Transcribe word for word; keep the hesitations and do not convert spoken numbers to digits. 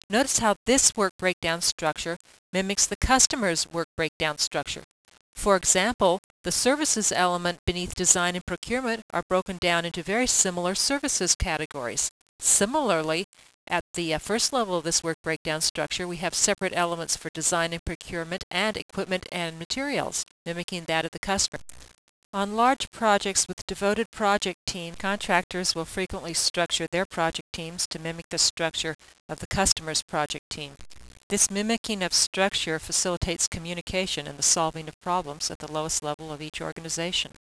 Notice how this work breakdown structure mimics the customer's work breakdown structure. For example, the services element beneath design and procurement are broken down into very similar services categories. Similarly, at the uh, first level of this work breakdown structure, we have separate elements for design and procurement and equipment and materials, mimicking that of the customer. On large projects with devoted project team, contractors will frequently structure their project teams to mimic the structure of the customer's project team. This mimicking of structure facilitates communication and the solving of problems at the lowest level of each organization.